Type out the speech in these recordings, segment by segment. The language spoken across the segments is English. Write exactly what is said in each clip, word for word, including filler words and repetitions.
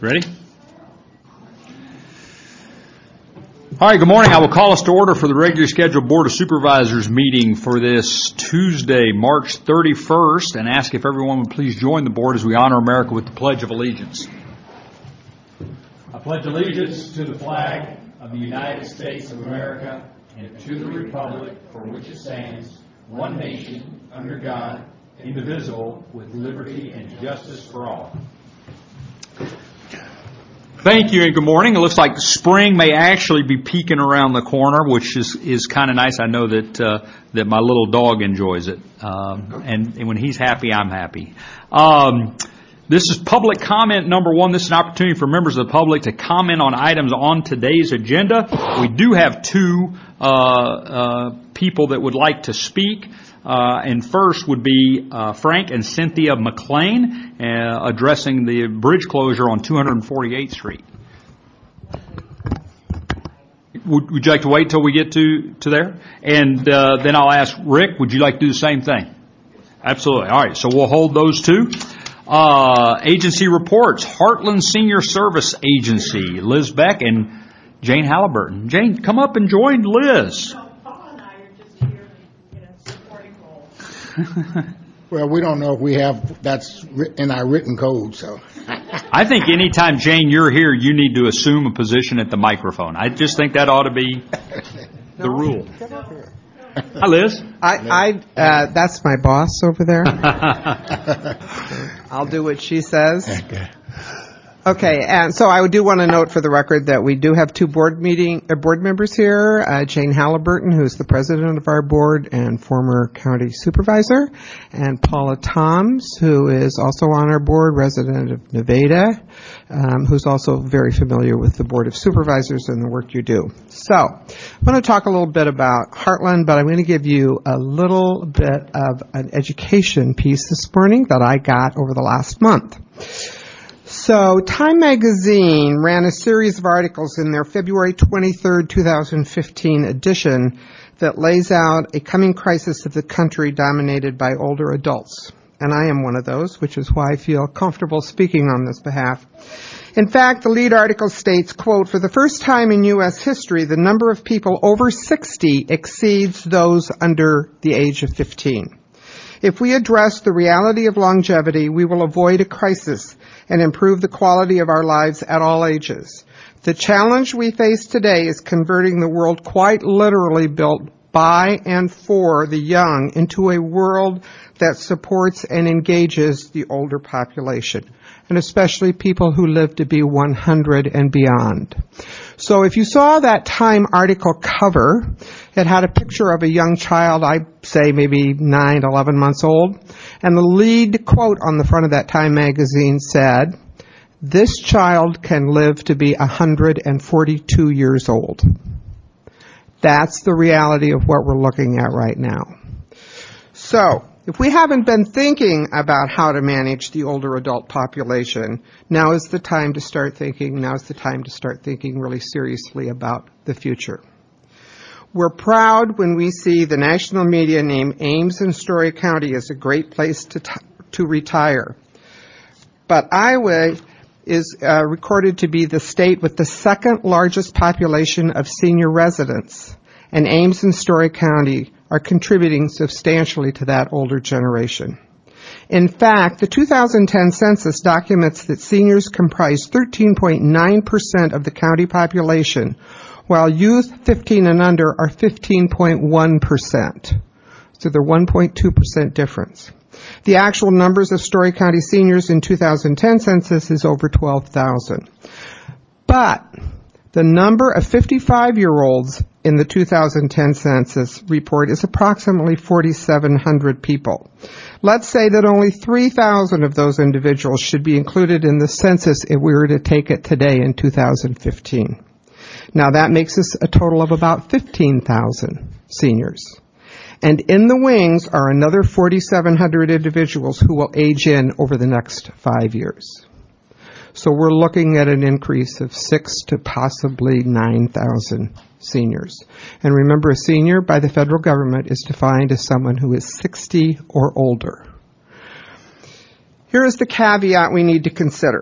Ready? All right, good morning. I will call us to order for the regularly scheduled Board of Supervisors meeting for this Tuesday, March thirty-first, and ask if everyone would please join the board as we honor America with the Pledge of Allegiance. I pledge allegiance to the flag of the United States of America and to the republic for which it stands, one nation, under God, indivisible, with liberty and justice for all. Thank you and good morning. It looks like spring may actually be peeking around the corner, which is, is kind of nice. I know that uh, that my little dog enjoys it, um, and, and when he's happy, I'm happy. Um, this is public comment number one. This is an opportunity for members of the public to comment on items on today's agenda. We do have two uh, uh, people that would like to speak. Uh, and first would be uh, Frank and Cynthia McLean uh, addressing the bridge closure on two forty-eighth Street. Would, would you like to wait till we get to, to there? And uh, then I'll ask Rick, would you like to do the same thing? Absolutely. All right, so we'll hold those two. Uh, agency reports, Heartland Senior Service Agency, Liz Beck and Jane Halliburton. Jane, come up and join Liz. Well, we don't know if we have that's in our written code, so. I think anytime, Jane, you're here, you need to assume a position at the microphone. I just think that ought to be the rule. Hi, Liz. I, I uh, that's my boss over there. I'll do what she says. Okay. Okay, and so I do want to note for the record that we do have two board meeting uh, board members here, uh, Jane Halliburton, who's the president of our board and former county supervisor, and Paula Toms, who is also on our board, resident of Nevada, um, who's also very familiar with the Board of Supervisors and the work you do. So, I want to talk a little bit about Heartland, but I'm going to give you a little bit of an education piece this morning that I got over the last month. So, Time Magazine ran a series of articles in their February twenty-third, twenty fifteen edition that lays out a coming crisis of the country dominated by older adults. And I am one of those, which is why I feel comfortable speaking on this behalf. In fact, the lead article states, quote, for the first time in U S history, the number of people over sixty exceeds those under the age of fifteen. If we address the reality of longevity, we will avoid a crisis and improve the quality of our lives at all ages. The challenge we face today is converting the world quite literally built by and for the young into a world that supports and engages the older population, and especially people who live to be one hundred and beyond. So if you saw that Time article cover, it had a picture of a young child, I'd say maybe nine, eleven months old, and the lead quote on the front of that Time magazine said, this child can live to be one hundred forty-two years old. That's the reality of what we're looking at right now. So, if we haven't been thinking about how to manage the older adult population, now is the time to start thinking, now is the time to start thinking really seriously about the future. We're proud when we see the national media name Ames and Story County as a great place to t- to retire. But Iowa is uh, recorded to be the state with the second largest population of senior residents, and Ames and Story County are contributing substantially to that older generation. In fact, the two thousand ten census documents that seniors comprise thirteen point nine percent of the county population, while youth fifteen and under are fifteen point one percent. So they're one point two percent difference. The actual numbers of Story County seniors in two thousand ten census is over twelve thousand. But the number of fifty-five-year-olds in the two thousand ten census report is approximately forty-seven hundred people. Let's say that only three thousand of those individuals should be included in the census if we were to take it today in two thousand fifteen. Now that makes us a total of about fifteen thousand seniors. And in the wings are another forty-seven hundred individuals who will age in over the next five years. So we're looking at an increase of six to possibly nine thousand seniors. And remember, a senior by the federal government is defined as someone who is sixty or older. Here is the caveat we need to consider.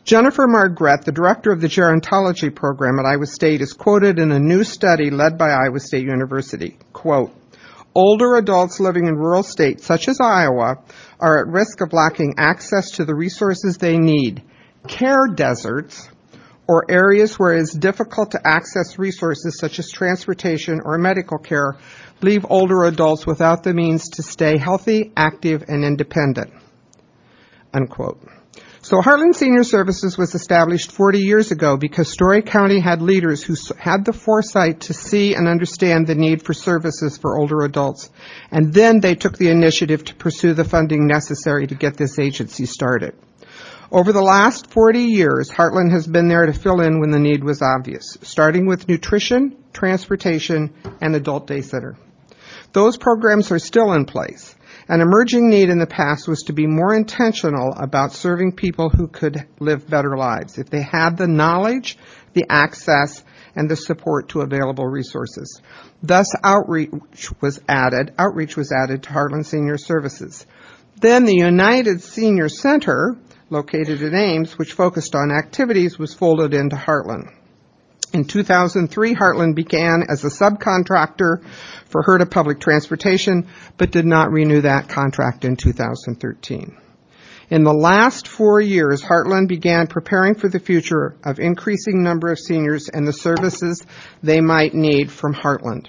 Jennifer Margret, the director of the gerontology program at Iowa State, is quoted in a new study led by Iowa State University. Quote, older adults living in rural states such as Iowa are at risk of lacking access to the resources they need. Care deserts, or areas where it is difficult to access resources such as transportation or medical care, leave older adults without the means to stay healthy, active, and independent. Unquote. So Heartland Senior Services was established forty years ago because Story County had leaders who had the foresight to see and understand the need for services for older adults. And then they took the initiative to pursue the funding necessary to get this agency started. Over the last forty years, Heartland has been there to fill in when the need was obvious, starting with nutrition, transportation, and adult day center. Those programs are still in place. An emerging need in the past was to be more intentional about serving people who could live better lives if they had the knowledge, the access, and the support to available resources. Thus, outreach was added, outreach was added to Heartland Senior Services. Then the United Senior Center, located in Ames, which focused on activities, was folded into Heartland. In two thousand three, Heartland began as a subcontractor for Herta Public Transportation, but did not renew that contract in two thousand thirteen. In the last four years, Heartland began preparing for the future of increasing number of seniors and the services they might need from Heartland.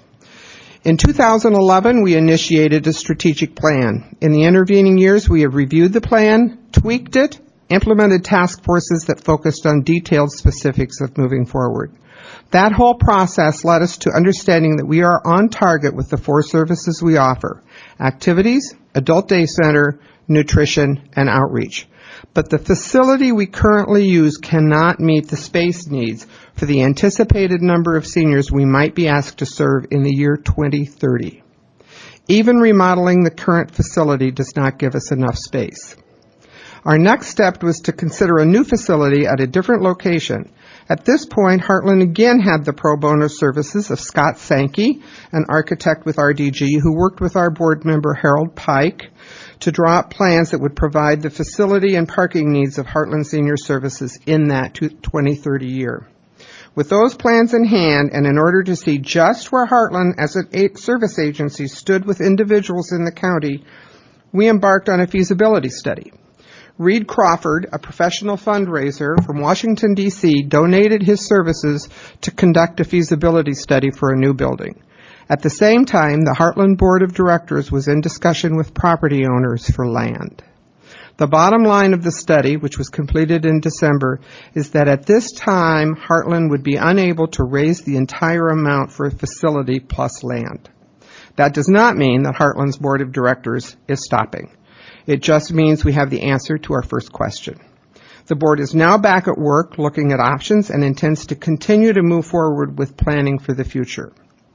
In two thousand eleven, we initiated a strategic plan. In the intervening years, we have reviewed the plan, tweaked it, implemented task forces that focused on detailed specifics of moving forward. That whole process led us to understanding that we are on target with the four services we offer: activities, adult day center, nutrition, and outreach. But the facility we currently use cannot meet the space needs for the anticipated number of seniors we might be asked to serve in the year twenty thirty. Even remodeling the current facility does not give us enough space. Our next step was to consider a new facility at a different location. At this point, Heartland again had the pro bono services of Scott Sankey, an architect with R D G, who worked with our board member Harold Pike to draw up plans that would provide the facility and parking needs of Heartland Senior Services in that twenty thirty year. With those plans in hand, and in order to see just where Heartland as a service agency stood with individuals in the county, we embarked on a feasibility study. Reed Crawford, a professional fundraiser from Washington, D C, donated his services to conduct a feasibility study for a new building. At the same time, the Heartland Board of Directors was in discussion with property owners for land. The bottom line of the study, which was completed in December, is that at this time, Heartland would be unable to raise the entire amount for a facility plus land. That does not mean that Heartland's Board of Directors is stopping. It just means we have the answer to our first question. The board is now back at work looking at options and intends to continue to move forward with planning for the future.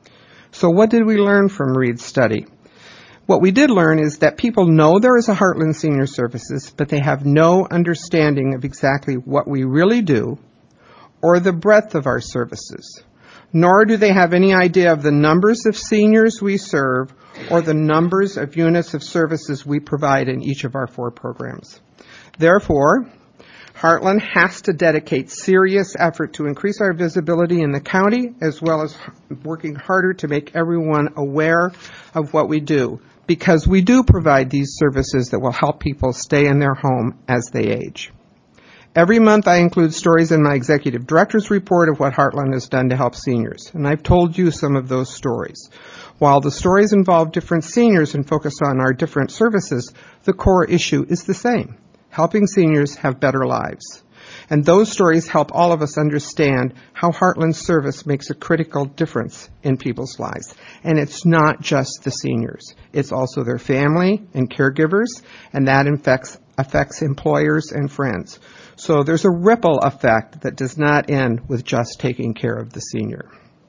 So what did we learn from Reed's study? What we did learn is that people know there is a Heartland Senior Services, but they have no understanding of exactly what we really do or the breadth of our services. Nor do they have any idea of the numbers of seniors we serve or the numbers of units of services we provide in each of our four programs. Therefore, Heartland has to dedicate serious effort to increase our visibility in the county, as well as working harder to make everyone aware of what we do, because we do provide these services that will help people stay in their home as they age. Every month I include stories in my executive director's report of what Heartland has done to help seniors, and I've told you some of those stories. While the stories involve different seniors and focus on our different services, the core issue is the same: helping seniors have better lives. And those stories help all of us understand how Heartland's service makes a critical difference in people's lives. And it's not just the seniors. It's also their family and caregivers, and that affects, affects employers and friends. So there's a ripple effect that does not end with just taking care of the senior.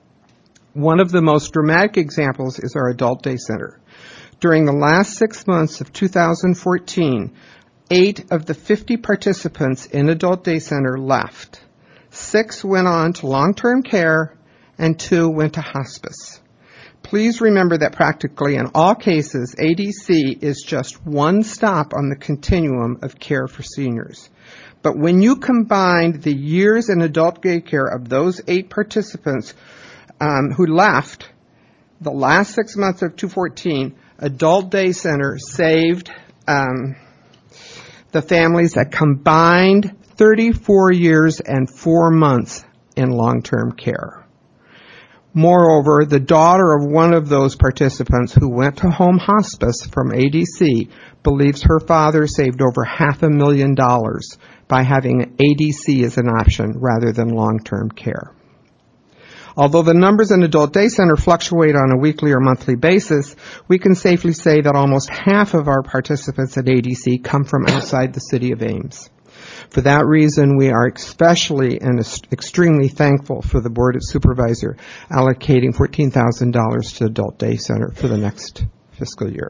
One of the most dramatic examples is our adult day center. During the last six months of two thousand fourteen, eight of the fifty participants in adult day center left. Six went on to long-term care, and two went to hospice. Please remember that practically in all cases, A D C is just one stop on the continuum of care for seniors. But when you combine the years in adult daycare of those eight participants um, who left the last six months of two fourteen, Adult Day Center saved um, the families a combined thirty-four years and four months in long-term care. Moreover, the daughter of one of those participants who went to home hospice from A D C believes her father saved over half a million dollars by having A D C as an option rather than long-term care. Although the numbers in Adult Day Center fluctuate on a weekly or monthly basis, we can safely say that almost half of our participants at A D C come from outside the city of Ames. For that reason, we are especially and extremely thankful for the Board of Supervisors allocating fourteen thousand dollars to Adult Day Center for the next fiscal year.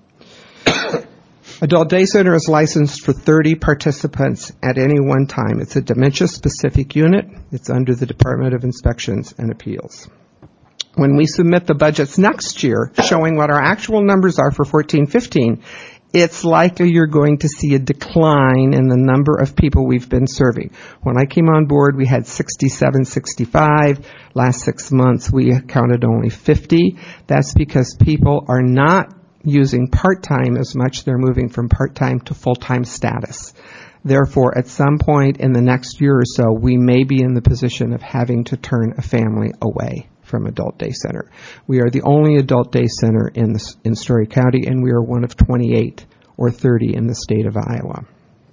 Adult Day Center is licensed for thirty participants at any one time. It's a dementia-specific unit. It's under the Department of Inspections and Appeals. When we submit the budgets next year, showing what our actual numbers are for fourteen fifteen, it's likely you're going to see a decline in the number of people we've been serving. When I came on board, we had sixty-seven, sixty-five. Last six months, we counted only fifty. That's because people are not using part-time as much. They're moving from part-time to full-time status. Therefore, at some point in the next year or so, we may be in the position of having to turn a family away from Adult Day Center. We are the only Adult Day Center in, the, in Story County, and we are one of twenty-eight or thirty in the state of Iowa.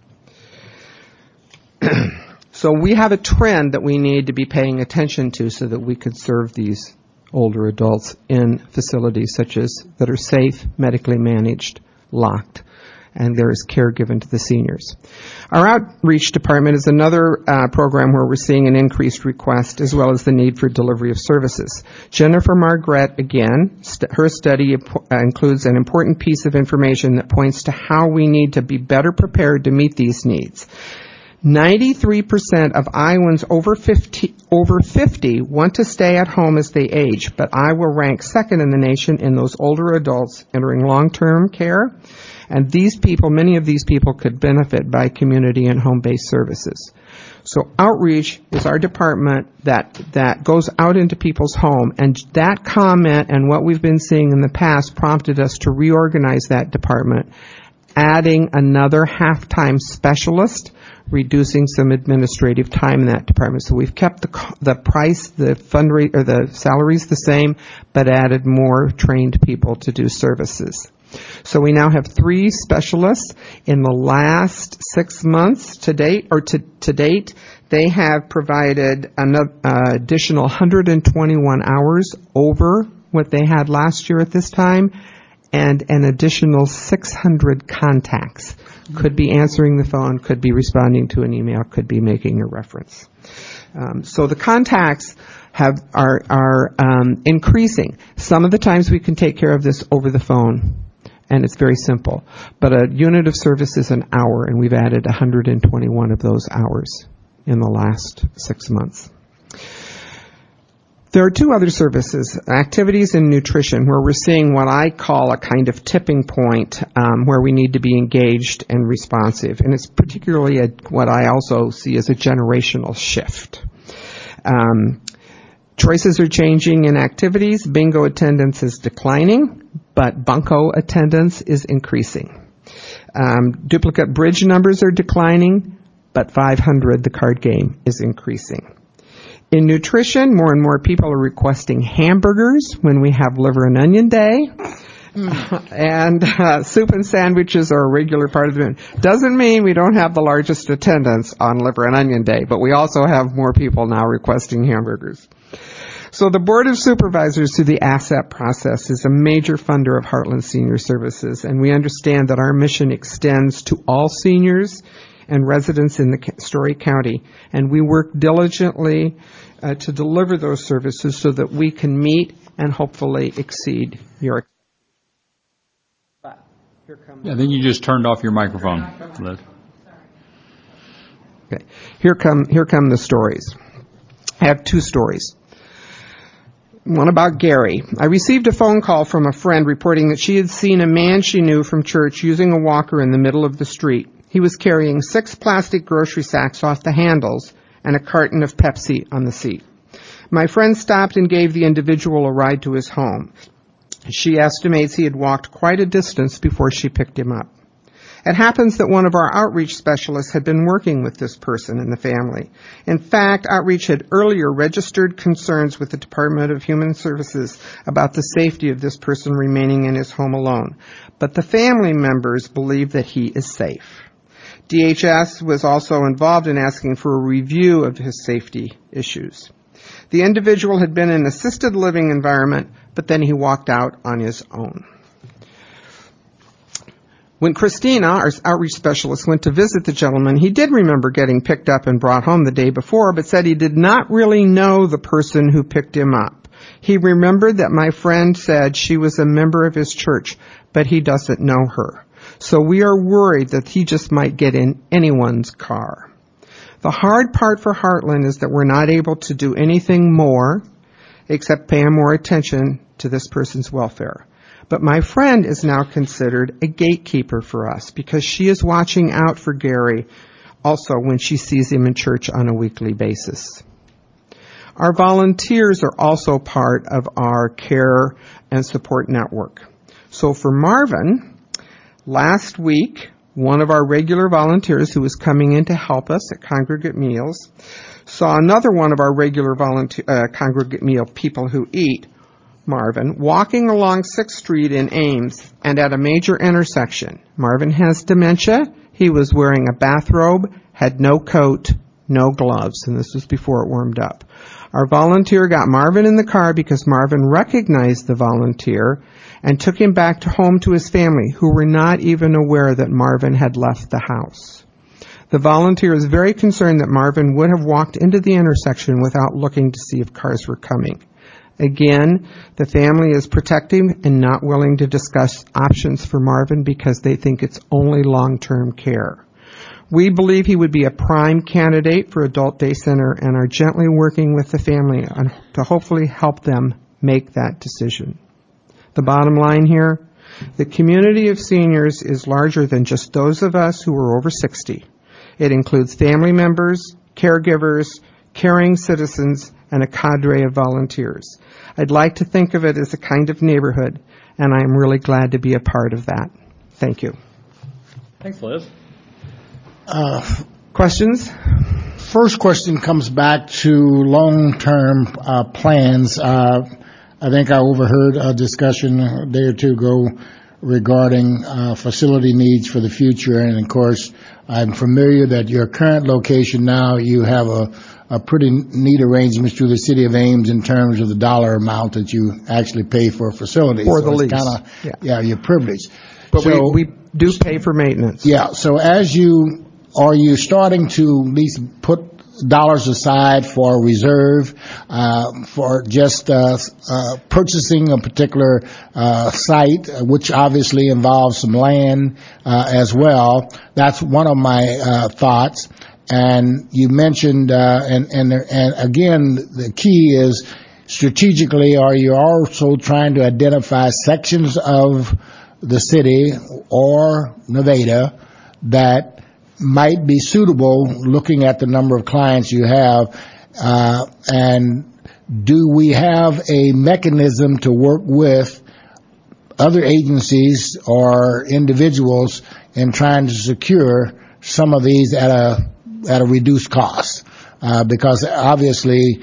So we have a trend that we need to be paying attention to so that we could serve these older adults in facilities such as that are safe, medically managed, locked, and there is care given to the seniors. Our outreach department is another uh, program where we're seeing an increased request as well as the need for delivery of services. Jennifer Margret, again, st- her study uh, includes an important piece of information that points to how we need to be better prepared to meet these needs. ninety-three percent of Iowans over fifty, over fifty want to stay at home as they age, but Iowa ranks second in the nation in those older adults entering long-term care. And these people, many of these people could benefit by community and home-based services. So outreach is our department that, that goes out into people's home, and that comment and what we've been seeing in the past prompted us to reorganize that department, adding another half-time specialist, reducing some administrative time in that department. So we've kept the the price, the fundraise, or the salaries the same, but added more trained people to do services. So we now have three specialists. In the last six months to date, or to, to date, they have provided an uh, additional one hundred twenty-one hours over what they had last year at this time, and an additional six hundred contacts. Could be answering the phone, could be responding to an email, could be making a reference. Um, so the contacts have are are um, increasing. Some of the times we can take care of this over the phone, and it's very simple. But a unit of service is an hour, and we've added one hundred twenty-one of those hours in the last six months. There are two other services, activities and nutrition, where we're seeing what I call a kind of tipping point um, where we need to be engaged and responsive. And it's particularly a, what I also see as a generational shift. Um, choices are changing in activities. Bingo attendance is declining, but bunco attendance is increasing. Um, duplicate bridge numbers are declining, but five hundred, the card game, is increasing. In nutrition, more and more people are requesting hamburgers when we have liver and onion day. Mm. and uh, soup and sandwiches are a regular part of the menu. Doesn't mean we don't have the largest attendance on liver and onion day, but we also have more people now requesting hamburgers. So the Board of Supervisors through the ASAP process is a major funder of Heartland Senior Services, and we understand that our mission extends to all seniors and residents in the Story County, and we work diligently uh, to deliver those services so that we can meet and hopefully exceed your. But here comes. Yeah, then you just turned off your microphone. Okay, here come here come the stories. I have two stories. One about Gary. I received a phone call from a friend reporting that she had seen a man she knew from church using a walker in the middle of the street. He was carrying six plastic grocery sacks off the handles and a carton of Pepsi on the seat. My friend stopped and gave the individual a ride to his home. She estimates he had walked quite a distance before she picked him up. It happens that one of our outreach specialists had been working with this person and the family. In fact, outreach had earlier registered concerns with the Department of Human Services about the safety of this person remaining in his home alone. But the family members believe that he is safe. D H S was also involved in asking for a review of his safety issues. The individual had been in an assisted living environment, but then he walked out on his own. When Christina, our outreach specialist, went to visit the gentleman, he did remember getting picked up and brought home the day before, but said he did not really know the person who picked him up. He remembered that my friend said she was a member of his church, but he doesn't know her. So we are worried that he just might get in anyone's car. The hard part for Heartland is that we're not able to do anything more except pay more attention to this person's welfare. But my friend is now considered a gatekeeper for us because she is watching out for Gary also when she sees him in church on a weekly basis. Our volunteers are also part of our care and support network. So for Marvin, last week, one of our regular volunteers who was coming in to help us at Congregate Meals saw another one of our regular volunteer, uh, Congregate Meal people who eat, Marvin, walking along sixth street in Ames and at a major intersection. Marvin has dementia. He was wearing a bathrobe, had no coat, no gloves, and this was before it warmed up. Our volunteer got Marvin in the car because Marvin recognized the volunteer and took him back to home to his family, who were not even aware that Marvin had left the house. The volunteer is very concerned that Marvin would have walked into the intersection without looking to see if cars were coming. Again, the family is protective and not willing to discuss options for Marvin because they think it's only long-term care. We believe he would be a prime candidate for Adult Day Center and are gently working with the family on, to hopefully help them make that decision. The bottom line here, the community of seniors is larger than just those of us who are over sixty. It includes family members, caregivers, caring citizens, and a cadre of volunteers. I'd like to think of it as a kind of neighborhood, and I'm really glad to be a part of that. Thank you. Thanks, Liz. Uh, Questions? First question comes back to long-term uh, plans. Uh, I think I overheard a discussion a day or two ago regarding uh, facility needs for the future, and of course, I'm familiar that your current location now, you have a, a pretty neat arrangement through the city of Ames in terms of the dollar amount that you actually pay for a facility. For so the it's lease. Kinda, Yeah. yeah, you're privileged. But so, we, we do pay for maintenance. Yeah, so as you, are you starting to at least put dollars aside for reserve, uh, for just uh, uh, purchasing a particular uh, site, which obviously involves some land uh, as well? That's one of my uh, thoughts. And you mentioned, uh, and, and and again, the key is strategically, are you also trying to identify sections of the city or Nevada that might be suitable looking at the number of clients you have, uh, and do we have a mechanism to work with other agencies or individuals in trying to secure some of these at a at a reduced cost? Uh, because obviously,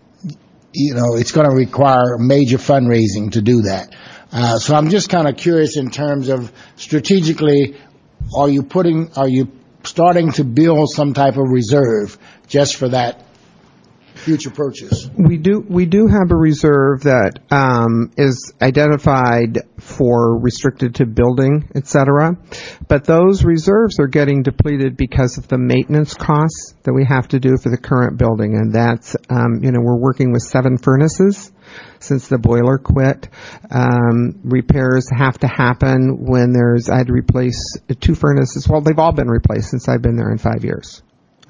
you know, it's going to require major fundraising to do that. Uh, so I'm just kind of curious in terms of strategically, are you putting, are you starting to build some type of reserve just for that future purchase? We do we do have a reserve that um, is identified for restricted to building, et cetera. But those reserves are getting depleted because of the maintenance costs that we have to do for the current building, and that's um, you know we're working with seven furnaces since the boiler quit. Um, repairs have to happen when there's I had to replace two furnaces. Well, they've all been replaced since I've been there in five years.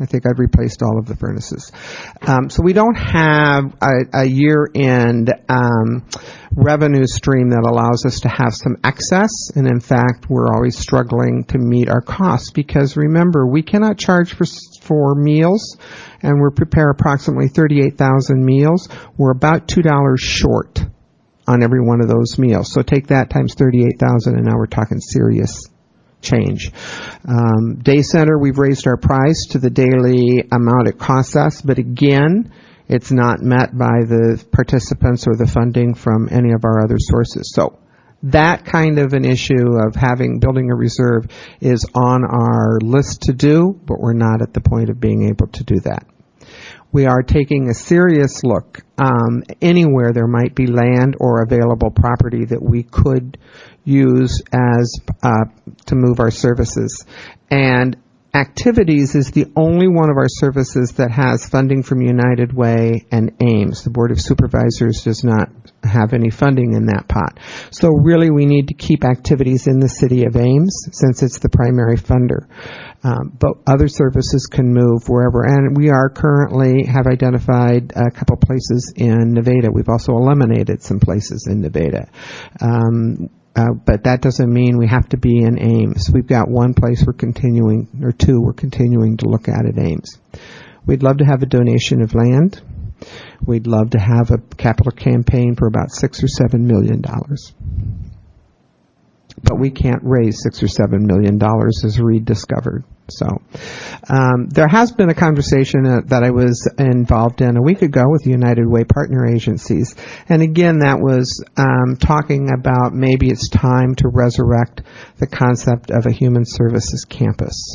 I think I've replaced all of the furnaces. Um, so we don't have a, a year-end um, revenue stream that allows us to have some excess. And in fact, we're always struggling to meet our costs because remember, we cannot charge for for meals, and we prepare approximately thirty-eight thousand meals. We're about two dollars short on every one of those meals. So take that times thirty-eight thousand, and now we're talking serious change. Um, day center, we've raised our price to the daily amount it costs us, but again, it's not met by the participants or the funding from any of our other sources. So that kind of an issue of having, building a reserve is on our list to do, but we're not at the point of being able to do that. We are taking a serious look um, anywhere there might be land or available property that we could use as uh, to move our services. And activities is the only one of our services that has funding from United Way and Ames. The Board of Supervisors does not have any funding in that pot. So really we need to keep activities in the city of Ames since it's the primary funder. Um, but other services can move wherever. And we are currently have identified a couple places in Nevada. We've also eliminated some places in Nevada. Um, Uh, but that doesn't mean we have to be in Ames. We've got one place we're continuing, or two we're continuing to look at at Ames. We'd love to have a donation of land. We'd love to have a capital campaign for about six or seven million dollars. But we can't raise six or seven million dollars, as Reed discovered. So um, there has been a conversation uh, that I was involved in a week ago with United Way partner agencies, and again that was um, talking about maybe it's time to resurrect the concept of a human services campus.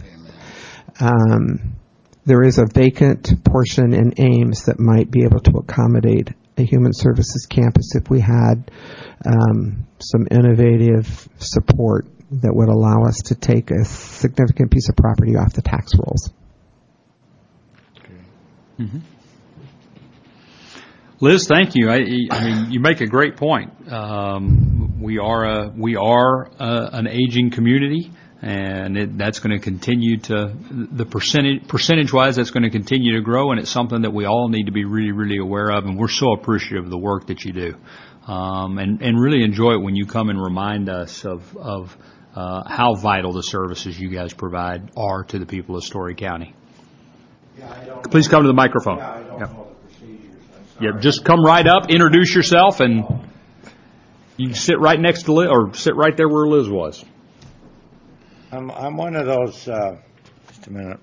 Um, there is a vacant portion in Ames that might be able to accommodate a human services campus if we had um, some innovative support that would allow us to take a significant piece of property off the tax rolls. Mm-hmm. Liz, thank you. I, I mean, you make a great point. Um, we are a, we are a, an aging community, and it, that's going to continue to the percentage percentage wise. That's going to continue to grow, and it's something that we all need to be really, really aware of. And we're so appreciative of the work that you do, um, and and really enjoy it when you come and remind us of of uh, how vital the services you guys provide are to the people of Story County. Yeah, I don't Please come to the microphone. Yeah, I don't Yeah. know the procedures. I'm sorry. Yeah, just come right up, introduce yourself, and you can sit right next to Liz, or sit right there where Liz was. I'm I'm one of those. Uh, just a minute.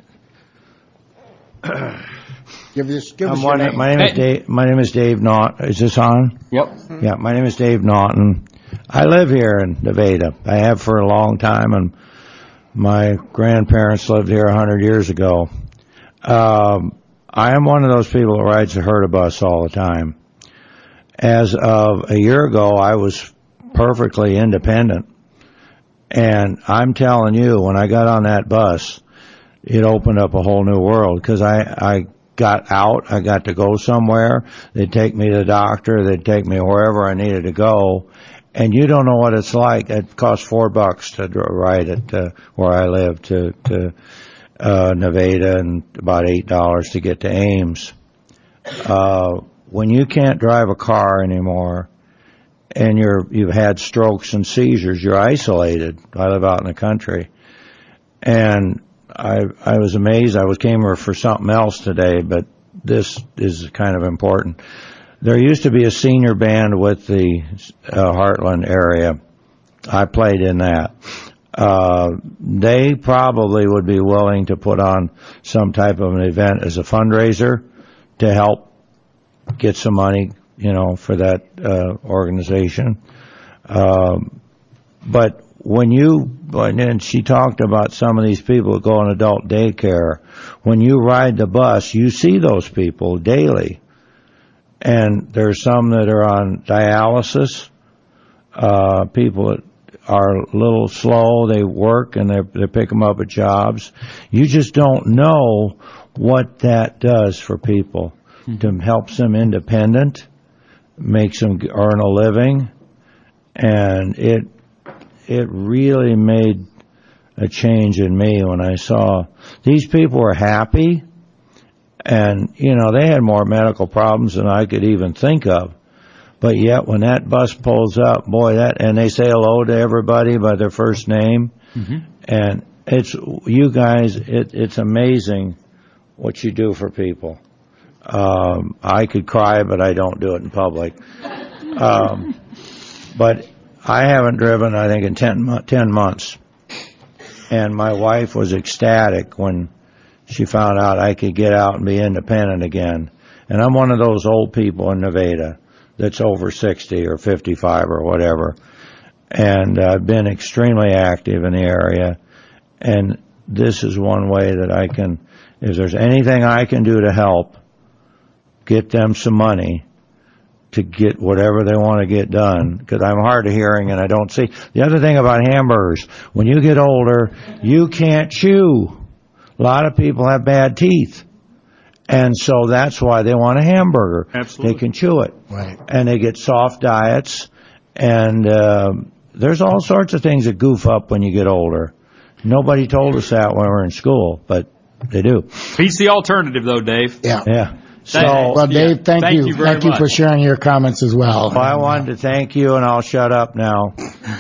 Give us, give us I'm your one. name. My name is Hey. Dave. My name is Dave Naughton. Is this on? Yep. Yeah, my name is Dave Naughton. I live here in Nevada. I have for a long time, and my grandparents lived here a hundred years ago. Um, I am one of those people that rides the Herta bus all the time. As of a year ago, I was perfectly independent. And I'm telling you, when I got on that bus, it opened up a whole new world because I, I got out. I got to go somewhere. They'd take me to the doctor. They'd take me wherever I needed to go. And you don't know what it's like. It costs four bucks to ride it uh, where I live to, to uh, Nevada, and about eight dollars to get to Ames. Uh, when you can't drive a car anymore, and you're, you've had strokes and seizures, you're isolated. I live out in the country. And I, I was amazed. I was came here for something else today, but this is kind of important. There used to be a senior band with the uh, Heartland area. I played in that. Uh, they probably would be willing to put on some type of an event as a fundraiser to help get some money, you know, for that uh, organization. Um, but when you, and she talked about some of these people that go on adult daycare, when you ride the bus, you see those people daily. And there's some that are on dialysis, uh, people that are a little slow, they work and they they pick them up at jobs. You just don't know what that does for people. Mm-hmm. To helps them independent, makes them earn a living, and it it really made a change in me when I saw these people were happy, and, you know, they had more medical problems than I could even think of. But yet when that bus pulls up, boy, that, and they say hello to everybody by their first name, mm-hmm. and it's, you guys, it, it's amazing what you do for people. Um, I could cry, but I don't do it in public. Um, but I haven't driven, I think, in ten, ten months. And my wife was ecstatic when she found out I could get out and be independent again. And I'm one of those old people in Nevada that's over sixty or fifty-five or whatever. And I've been extremely active in the area. And this is one way that I can, if there's anything I can do to help get them some money to get whatever they want to get done, because I'm hard of hearing and I don't see. The other thing about hamburgers, when you get older, you can't chew. A lot of people have bad teeth. And so that's why they want a hamburger. Absolutely. They can chew it. Right. And they get soft diets. And uh, there's all sorts of things that goof up when you get older. Nobody told us that when we were in school, but they do. He's the alternative, though, Dave. Yeah. Yeah. So, well, Dave, yeah, thank, thank you. you very thank you much. for sharing your comments as well. well, I wanted to thank you, and I'll shut up now.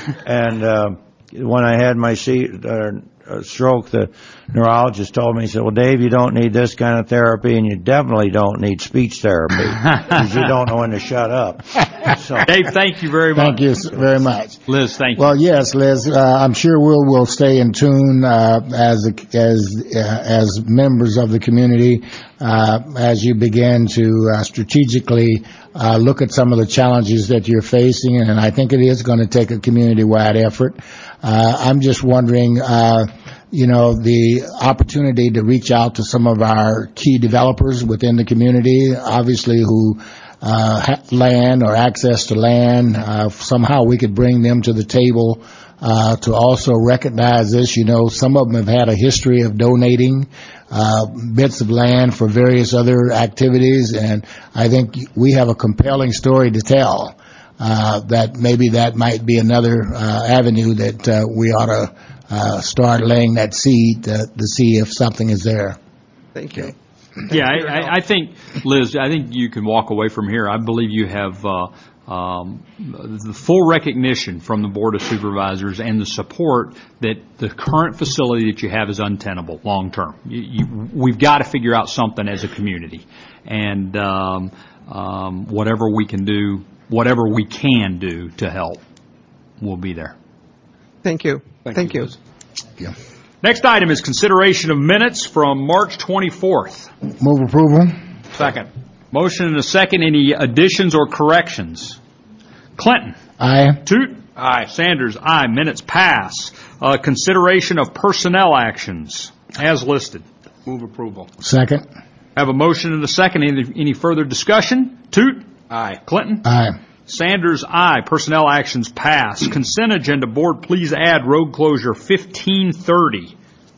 And uh, when I had my seat, uh, stroke, the neurologist told me, he said, well, Dave, you don't need this kind of therapy, and you definitely don't need speech therapy, because you don't know when to shut up. So, Dave, thank you very much. Thank you s- very much. Liz, thank you. Well, yes, Liz, uh, I'm sure we'll, we'll stay in tune, uh, as, a, as, uh, as members of the community, uh, as you begin to, uh, strategically, uh, look at some of the challenges that you're facing, and I think it is going to take a community-wide effort. Uh, I'm just wondering, uh, you know, the opportunity to reach out to some of our key developers within the community, obviously who, uh, ha- land or access to land, uh, somehow we could bring them to the table, uh, to also recognize this. You know, some of them have had a history of donating, uh, bits of land for various other activities, and I think we have a compelling story to tell. Uh, that maybe that might be another, uh, avenue that, uh, we ought to, uh, start laying that seed to, to see if something is there. Thank you. Yeah, I, I, I think, Liz, I think you can walk away from here. I believe you have uh, um, the full recognition from the Board of Supervisors and the support that the current facility that you have is untenable long term. You, you, we've got to figure out something as a community, and um, um, whatever we can do, whatever we can do to help, we'll be there. Thank you. Thank Thank you, you. Liz. Yeah. Next item is consideration of minutes from March twenty-fourth. Move approval. Second. Motion and a second. Any additions or corrections? Clinton. Aye. Toot. Aye. Sanders. Aye. Minutes pass. Uh, consideration of personnel actions as listed. Move approval. Second. Have a motion and a second. Any, any further discussion? Toot. Aye. Clinton. Aye. Sanders. Aye. Personnel actions pass. Consent agenda. Board, please add road closure fifteen thirty.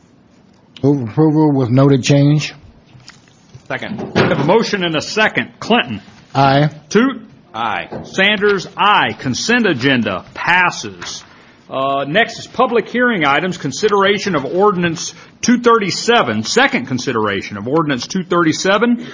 Move approval with noted change. Second. Have a motion and a second. Clinton. Aye. Toot. Aye. Sanders. Aye. Consent agenda passes. Uh, next is public hearing items. Consideration of ordinance two thirty-seven. Second consideration of ordinance two thirty-seven.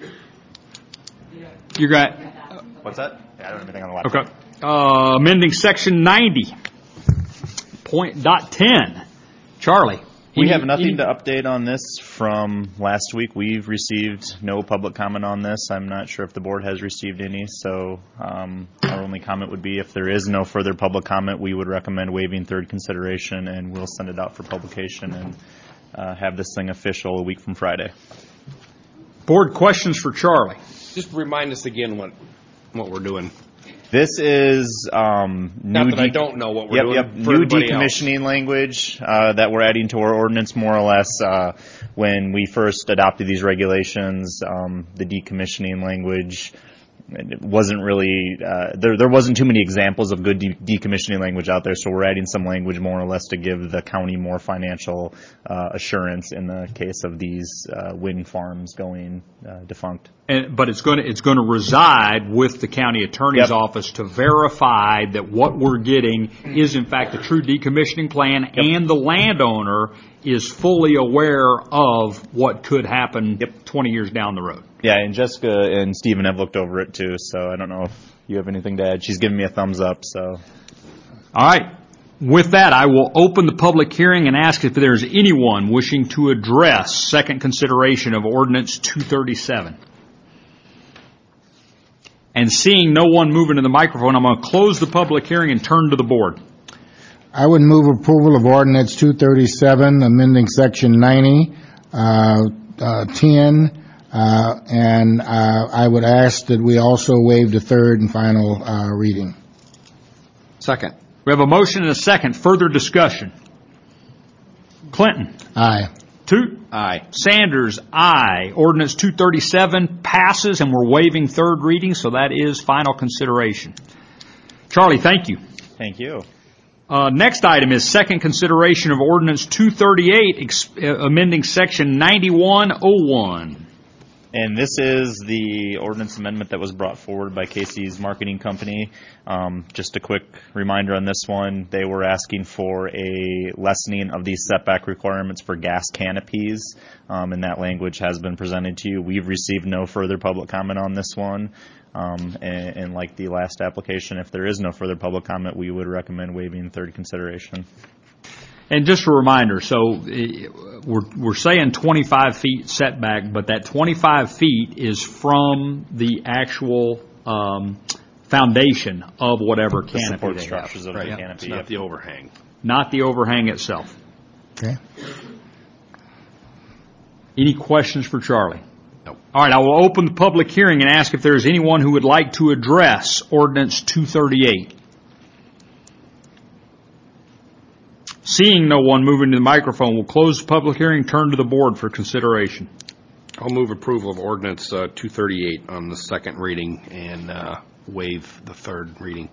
You got. What's that? Yeah, I don't have anything on the left. Okay. Uh, amending section ninety point dot ten. Charlie. We any- have nothing any- to update on this from last week. We've received no public comment on this. I'm not sure if the board has received any, so um, our only comment would be if there is no further public comment, we would recommend waiving third consideration, and we'll send it out for publication and uh, have this thing official a week from Friday. Board questions for Charlie. Just remind us again what what we're doing. This is um, new. Not that I de- don't know what we're yep, doing. Yep, for new everybody else. decommissioning language uh, that we're adding to our ordinance, more or less. Uh, when we first adopted these regulations, um, the decommissioning language it wasn't really uh, there. There wasn't too many examples of good de- decommissioning language out there, so we're adding some language more or less to give the county more financial uh, assurance in the case of these uh, wind farms going uh, defunct. And, but it's going to, it's going to reside with the county attorney's Yep. office to verify that what we're getting is in fact a true decommissioning plan, and the landowner is fully aware of what could happen Yep. twenty years down the road. Yeah, and Jessica and Stephen have looked over it too, so I don't know if you have anything to add. She's giving me a thumbs up, so. All right. With that, I will open the public hearing and ask if there's anyone wishing to address second consideration of ordinance two thirty-seven. And seeing no one moving to the microphone, I'm going to close the public hearing and turn to the board. I would move approval of ordinance two thirty-seven, amending section ninety, uh, uh, ten, uh, and uh, I would ask that we also waive the third and final uh, reading. Second. We have a motion and a second. Further discussion. Clinton. Aye. Toot. Aye. Sanders, aye. Ordinance two thirty-seven passes, and we're waiving third reading, so that is final consideration. Charlie, thank you. Thank you. Uh, next item is second consideration of ordinance two thirty-eight, ex- uh, amending section ninety-one oh one. And this is the ordinance amendment that was brought forward by Casey's Marketing Company. Um, just a quick reminder on this one, they were asking for a lessening of these setback requirements for gas canopies, um, and that language has been presented to you. We've received no further public comment on this one, um, and, and like the last application, if there is no further public comment, we would recommend waiving third consideration. And just a reminder, so uh, we're, we're saying twenty-five feet setback, but that twenty-five feet is from the actual um, foundation of whatever The canopy support they structures have, of the It's canopy. not Yep. the overhang. not the overhang itself. Okay. Any questions for Charlie? No. All right, I will open the public hearing and ask if there is anyone who would like to address ordinance two thirty-eight. Seeing no one moving to the microphone, we'll close the public hearing, turn to the board for consideration. I'll move approval of ordinance uh, two thirty-eight on the second reading and uh, waive the third reading.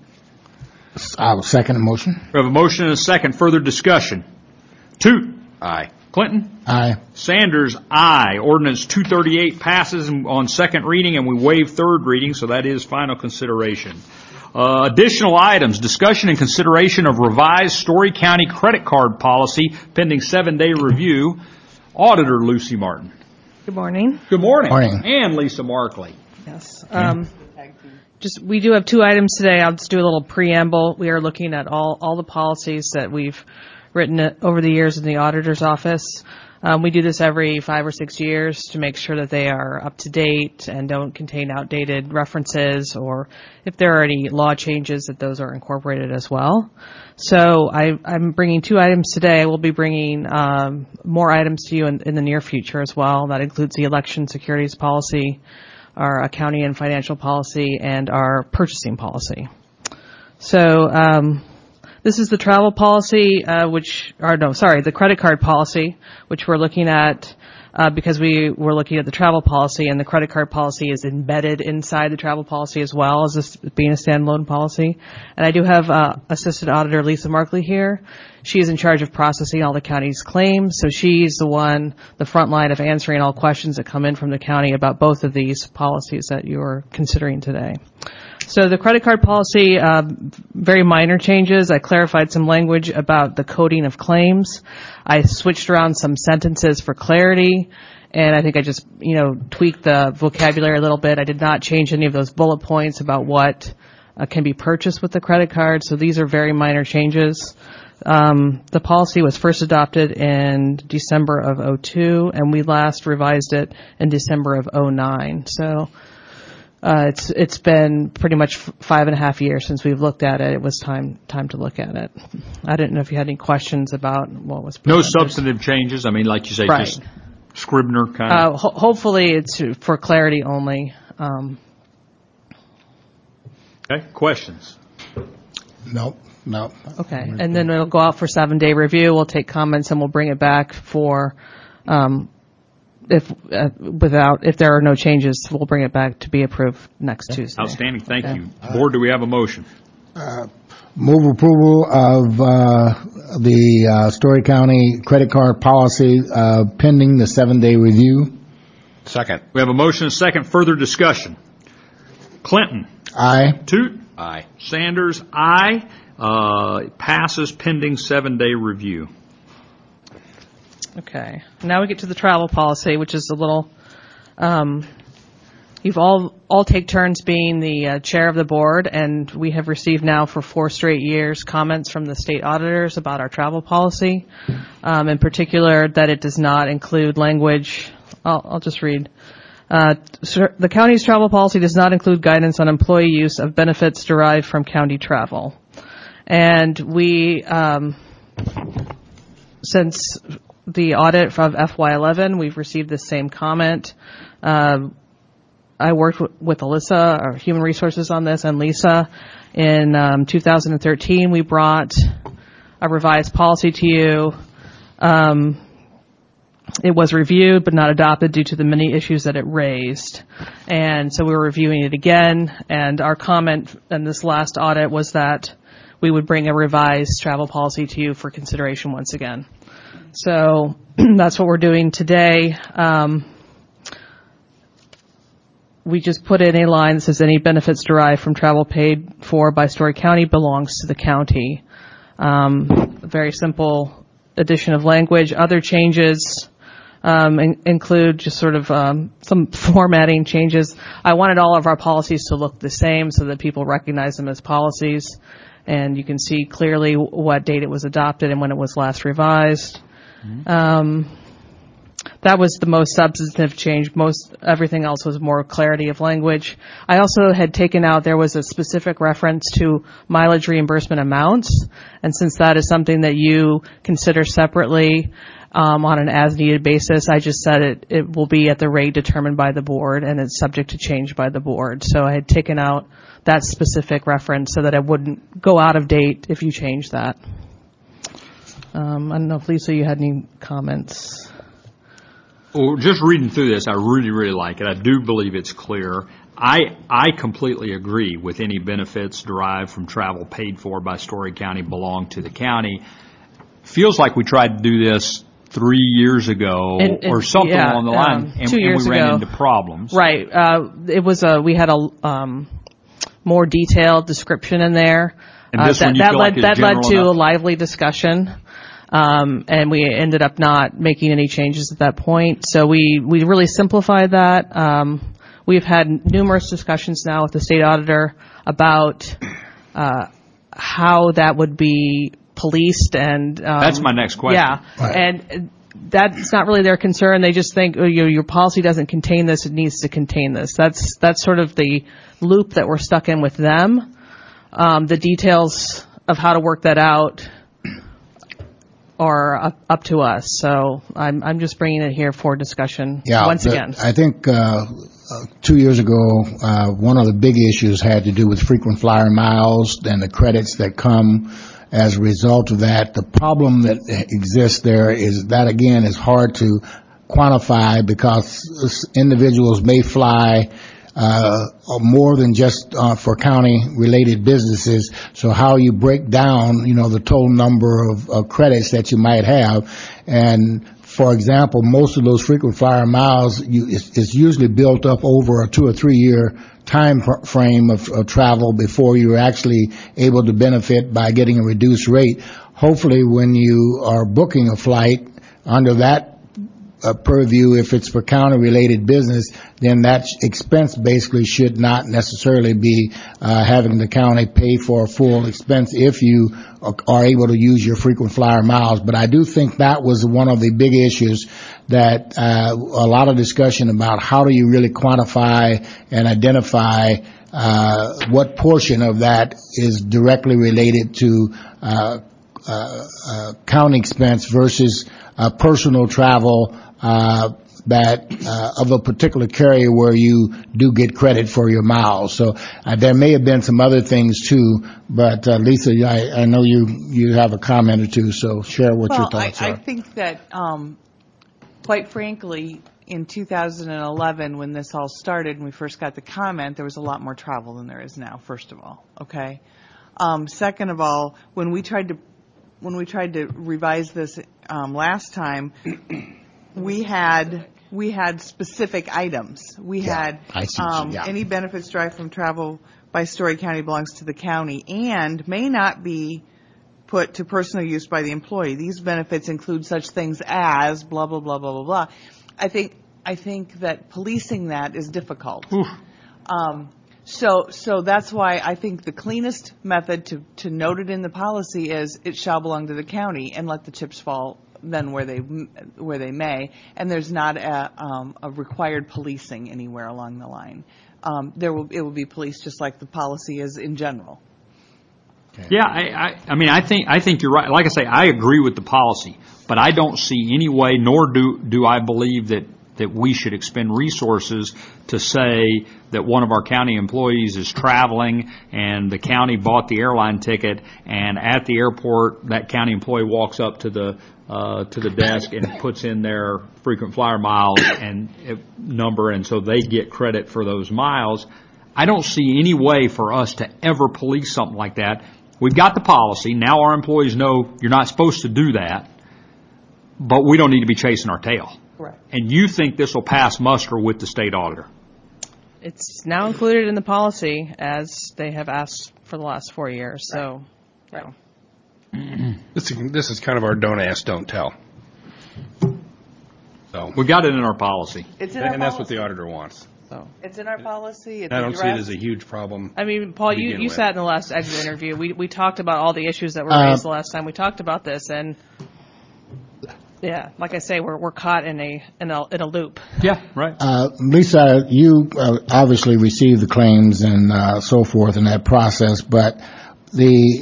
I will second the motion. We have a motion and a second. Further discussion. Toot. Aye. Clinton. Aye. Sanders, aye. Ordinance two thirty-eight passes on second reading, and we waive third reading, so that is final consideration. Uh, additional items, discussion and consideration of revised Story County credit card policy pending seven-day review. Auditor Lucy Martin. Good morning. Good morning. Morning. And Lisa Markley. Yes. Um, just we do have two items today. I'll just do a little preamble. We are looking at all, all the policies that we've written over the years in the auditor's office. Um, we do this every five or six years to make sure that they are up to date and don't contain outdated references, or if there are any law changes, that those are incorporated as well. So I, I'm bringing two items today. I will be bringing um, more items to you in, in the near future as well. That includes the election securities policy, our accounting and financial policy, and our purchasing policy. So um, this is the travel policy, uh, which, or no, sorry, the credit card policy, which we're looking at uh, because we were looking at the travel policy, and the credit card policy is embedded inside the travel policy as well as this being a standalone policy. And I do have uh, Assistant Auditor Lisa Markley here. She is in charge of processing all the county's claims, so she's the one, the front line of answering all questions that come in from the county about both of these policies that you are considering today. So the credit card policy, uh, very minor changes. I clarified some language about the coding of claims. I switched around some sentences for clarity, and I think I just, you know, tweaked the vocabulary a little bit. I did not change any of those bullet points about what uh, can be purchased with the credit card, so these are very minor changes. Um, the policy was first adopted in December of oh two, and we last revised it in December of oh nine. So Uh, it's it's been pretty much f- five and a half years since we've looked at it. It was time time to look at it. I didn't know if you had any questions about what was No presented. substantive changes. I mean, like you say, Right. just Scribner kind Uh, of. ho- hopefully, it's for clarity only. Um, Okay. Questions? No, no. okay, and then it'll go out for seven day review. We'll take comments and we'll bring it back for. Um, If uh, without if there are no changes, we'll bring it back to be approved next Tuesday. Outstanding. Thank Okay. you. Board, do we have a motion? Move approval of uh, the uh, Story County credit card policy uh, pending the seven-day review. Second. We have a motion and a second. Further discussion. Clinton. Aye. Toot. Aye. Sanders. Aye. Uh, passes pending seven-day review. Okay. Now we get to the travel policy, which is a little, um, you've all, all take turns being the uh, chair of the board, and we have received now for four straight years comments from the state auditors about our travel policy, um, in particular that it does not include language. I'll, I'll just read. Uh, the county's travel policy does not include guidance on employee use of benefits derived from county travel. And we, um, since the audit of F Y eleven, we've received the same comment. Uh, I worked w- with Alyssa, our human resources, on this, and Lisa. In um, two thousand thirteen, we brought a revised policy to you. Um, it was reviewed but not adopted due to the many issues that it raised. And so we were reviewing it again, and our comment in this last audit was that we would bring a revised travel policy to you for consideration once again. So that's what we're doing today. Um, we just put in a line that says any benefits derived from travel paid for by Story County belongs to the county. Um, a very simple addition of language. Other changes um, in, include just sort of um, some formatting changes. I wanted all of our policies to look the same so that people recognize them as policies, and you can see clearly what date it was adopted and when it was last revised. Mm-hmm. Um, that was the most substantive change. Most everything else was more clarity of language. I also had taken out, there was a specific reference to mileage reimbursement amounts, and since that is something that you consider separately um, on an as-needed basis, I just said it, it will be at the rate determined by the board, and it's subject to change by the board. So I had taken out that specific reference so that it wouldn't go out of date if you change that. Um, I don't know if, Lisa, you had any comments. Well, just reading through this, I really, really like it. I do believe it's clear. I I completely agree with any benefits derived from travel paid for by Story County belong to the county. Feels like we tried to do this three years ago and, and, or something yeah, along the line, um, and, two years and we ran ago. into problems. Right. Uh, it was a, we had a um, more detailed description in there. And this uh, one that you that feel led like is that led general to enough? a lively discussion. Um, and we ended up not making any changes at that point. So we, we really simplified that. Um, we've had numerous discussions now with the state auditor about uh, how that would be policed. And um, That's my next question. Yeah, Right. and that's not really their concern. They just think, oh, your, your policy doesn't contain this; it needs to contain this. That's that's sort of the loop that we're stuck in with them. Um, the details of how to work that out are up, up to us. So I'm I'm just bringing it here for discussion Yeah, once the- again. I think uh, uh, two years ago, uh, one of the big issues had to do with frequent flyer miles and the credits that come as a result of that. The problem that exists there is that, again, is hard to quantify because individuals may fly uh, more than just uh, for county-related businesses. So how you break down, you know, the total number of, of credits that you might have. And for example, most of those frequent flyer miles you, is, is usually built up over a two or three year time pr- frame of, of travel before you're actually able to benefit by getting a reduced rate. Hopefully, when you are booking a flight under that uh, purview, if it's for county-related business, then that expense basically should not necessarily be uh, having the county pay for a full expense if you are able to use your frequent flyer miles. But I do think that was one of the big issues that uh, a lot of discussion about how do you really quantify and identify uh, what portion of that is directly related to uh, uh, uh, county expense versus uh, personal travel uh, that uh, of a particular carrier where you do get credit for your miles. So uh, there may have been some other things too, but uh, Lisa, I, I know you you have a comment or two, so share what well, your thoughts I, are. I think that, um, quite frankly, in two thousand eleven, when this all started and we first got the comment, there was a lot more travel than there is now, first of all, okay? Um, second of all, when we tried to when we tried to revise this um, last time, we had we had specific items. We Yeah, had I see what you- um, yeah. any benefits derived from travel by Story County belongs to the county and may not be put to personal use by the employee. These benefits include such things as blah blah blah blah blah blah. I think I think that policing that is difficult. Um, so so that's why I think the cleanest method to to note it in the policy is it shall belong to the county and let the chips fall then where they where they may. And there's not a, um, a required policing anywhere along the line. Um, there will it will be policed just like the policy is in general. Yeah, I, I, I mean, I think, I think you're right. Like I say, I agree with the policy, but I don't see any way, nor do, do I believe that, that we should expend resources to say that one of our county employees is traveling and the county bought the airline ticket, and at the airport, that county employee walks up to the, uh, to the desk and puts in their frequent flyer miles and uh, number, and so they get credit for those miles. I don't see any way for us to ever police something like that. We've got the policy. Now our employees know you're not supposed to do that, but we don't need to be chasing our tail. Correct. And you think this will pass muster with the state auditor? It's now included in the policy as they have asked for the last four years. So, Right. This is, this is kind of our don't ask, don't tell. So, We got it in our policy. It's in our and that's what policy. the auditor wants. so. It's in our policy. It's I don't see it addressed. as a huge problem. I mean, Paul, to you, begin you with. sat in the last exit interview. We we talked about all the issues that were Uh, raised the last time we talked about this, and yeah, like I say, we're we're caught in a in a in a loop. Yeah, right. Uh, Lisa, you uh, obviously received the claims and uh, so forth in that process, but the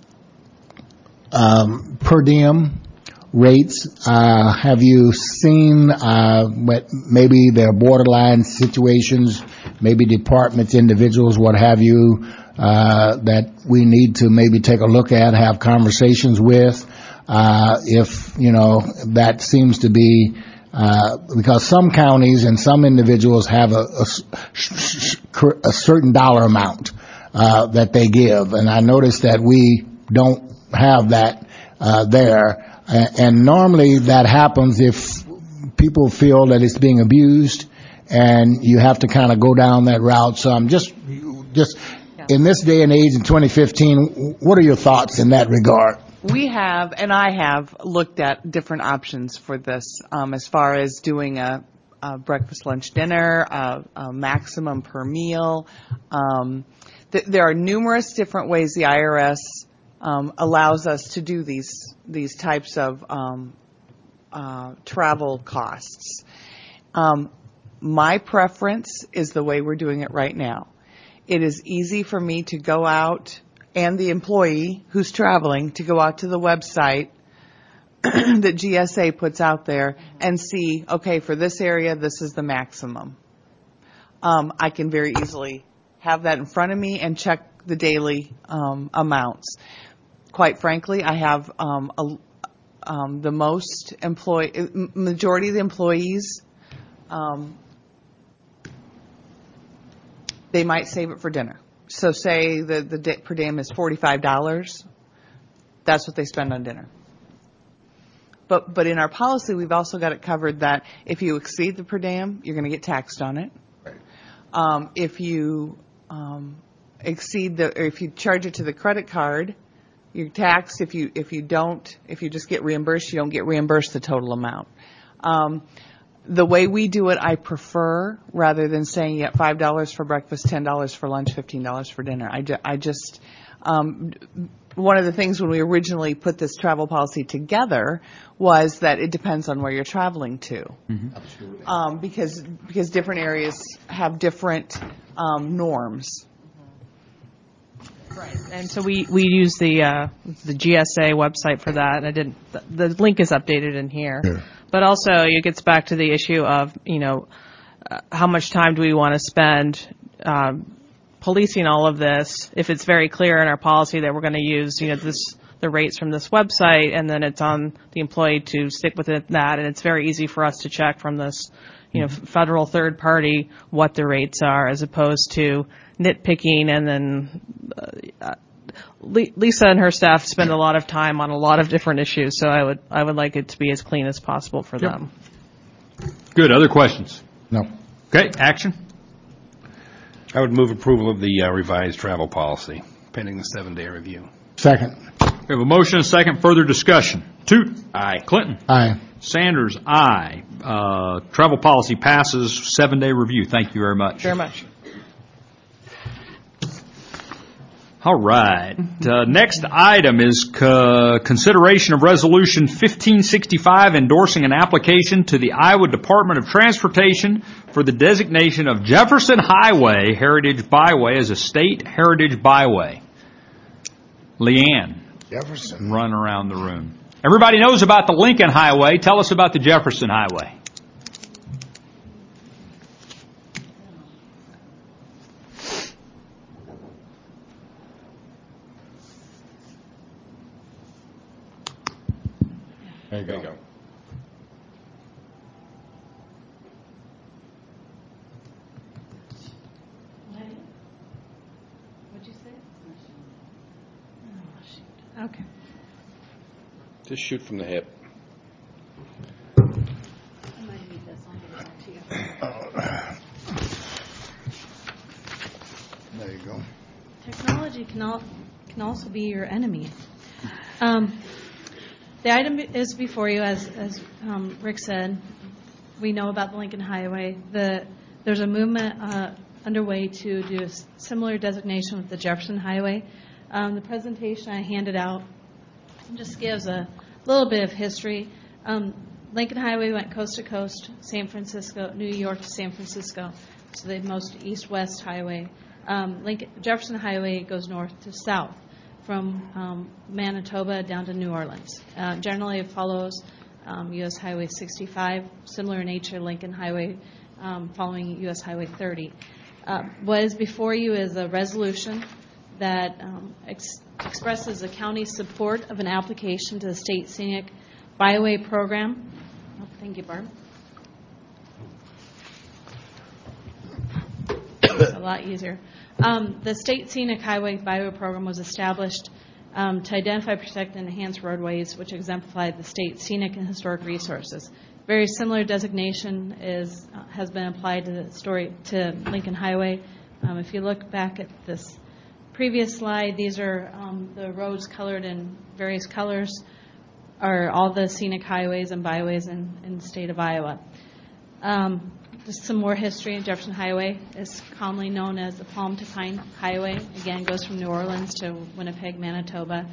um, per diem rates, uh, have you seen uh, what maybe they're borderline situations, maybe departments, individuals, what have you, uh, that we need to maybe take a look at, have conversations with, uh, if, you know, that seems to be uh, because some counties and some individuals have a, a, a certain dollar amount uh, that they give, and I noticed that we don't have that uh, there. And normally that happens if people feel that it's being abused, and you have to kind of go down that route. So I'm just, just in this day and age in twenty fifteen, what are your thoughts in that regard? We have, and I have, looked at different options for this um, as far as doing a, a breakfast, lunch, dinner, a, a maximum per meal. Um, th- there are numerous different ways the I R S um, allows us to do these these types of um, uh, travel costs. Um, my preference is the way we're doing it right now. It is easy for me to go out, and the employee who's traveling to go out to the website that G S A puts out there and see, okay, for this area, this is the maximum. Um, I can very easily have that in front of me and check the daily um, amounts. Quite frankly, I have um, a, um, the most employee, majority of the employees, um, they might save it for dinner. So say the, the day, per diem is forty-five dollars. That's what they spend on dinner. But but in our policy, we've also got it covered that if you exceed the per diem, you're going to get taxed on it. Right. Um, if you um, exceed the, or if you charge it to the credit card, you're taxed. If you if you don't, if you just get reimbursed, you don't get reimbursed the total amount. Um, The way we do it, I prefer, rather than saying you get five dollars for breakfast, ten dollars for lunch, fifteen dollars for dinner. I, ju- I just, um, one of the things when we originally put this travel policy together was that it depends on where you're traveling to. Absolutely. Um, because, because different areas have different um, norms. Right. And so we, we use the uh, the G S A website for that. And I didn't. The, the link is updated in here. Yeah. But also, it gets back to the issue of, you know, uh, how much time do we want to spend um, policing all of this? If it's very clear in our policy that we're going to use, you know, this the rates from this website, and then it's on the employee to stick with it, that, and it's very easy for us to check from this, you know, federal third party what the rates are, as opposed to nitpicking and then. Uh, Lisa and her staff spend a lot of time on a lot of different issues, so I would I would like it to be as clean as possible for Yep. them. Good. Other questions? No. Okay, action. I would move approval of the uh, revised travel policy, pending the seven-day review. Second. We have a motion and a second. Further discussion. Toot. Aye. Clinton. Aye. Sanders, aye. Uh, Travel policy passes. Seven-day review. Thank you very much. Very much. All right. Uh, next item is co- consideration of Resolution fifteen sixty-five endorsing an application to the Iowa Department of Transportation for the designation of Jefferson Highway Heritage Byway as a state heritage byway. Leanne, Jefferson. run around the room. Everybody knows about the Lincoln Highway. Tell us about the Jefferson Highway. There you go. What'd you say? Oh, okay. Just shoot from the hip. I might need this. I'll give it back to you. There you go. Technology can, al- can also be your enemy. Um, the item is before you, as, as um, Rick said. We know about the Lincoln Highway. The, there's a movement uh, underway to do a s- similar designation with the Jefferson Highway. Um, the presentation I handed out just gives a little bit of history. Um, Lincoln Highway went coast to coast, San Francisco, New York to San Francisco. So the most east-west highway. Um, Lincoln, Jefferson Highway goes north to south from um, Manitoba down to New Orleans. Uh, generally, it follows um, U S Highway sixty-five, similar in nature, Lincoln Highway um, following U S Highway thirty. Uh, what is before you is a resolution that um, ex- expresses the county's support of an application to the State Scenic Byway Program. Oh, thank you, Barb. It's a lot easier. Um, the State Scenic Highway Byway Program was established um, to identify, protect, and enhance roadways which exemplify the state's scenic and historic resources. Very similar designation is uh, has been applied to the story to Lincoln Highway. Um, if you look back at this previous slide, these are um, the roads colored in various colors, are all the scenic highways and byways in, in the state of Iowa. Um, just some more history. Jefferson Highway is commonly known as the Palm to Pine Highway. Again, goes from New Orleans to Winnipeg, Manitoba.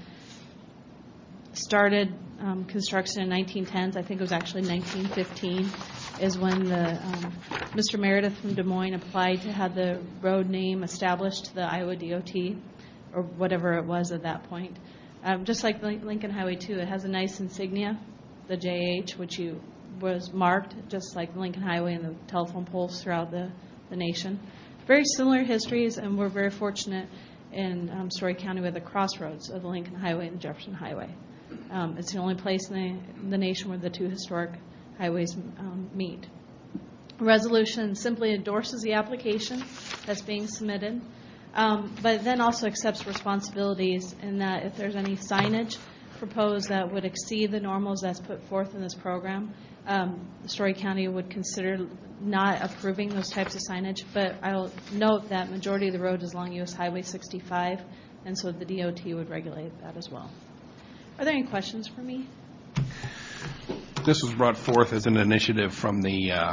Started um, construction in nineteen tens. I think it was actually nineteen fifteen is when the um, Mister Meredith from Des Moines applied to have the road name established to the Iowa D O T, or whatever it was at that point. Um, just like Lin- Lincoln Highway two, it has a nice insignia, the J H, which you was marked just like Lincoln Highway and the telephone poles throughout the, the nation. Very similar histories, and we're very fortunate in um, Story County with the crossroads of the Lincoln Highway and the Jefferson Highway. Um, it's the only place in the, in the nation where the two historic highways um, meet. The resolution simply endorses the application that's being submitted, um, but then also accepts responsibilities in that if there's any signage proposed that would exceed the normals that's put forth in this program, um, Story County would consider not approving those types of signage. But I'll note that majority of the road is along U S Highway sixty-five, and so the D O T would regulate that as well. Are there any questions for me? This was brought forth as an initiative from the uh,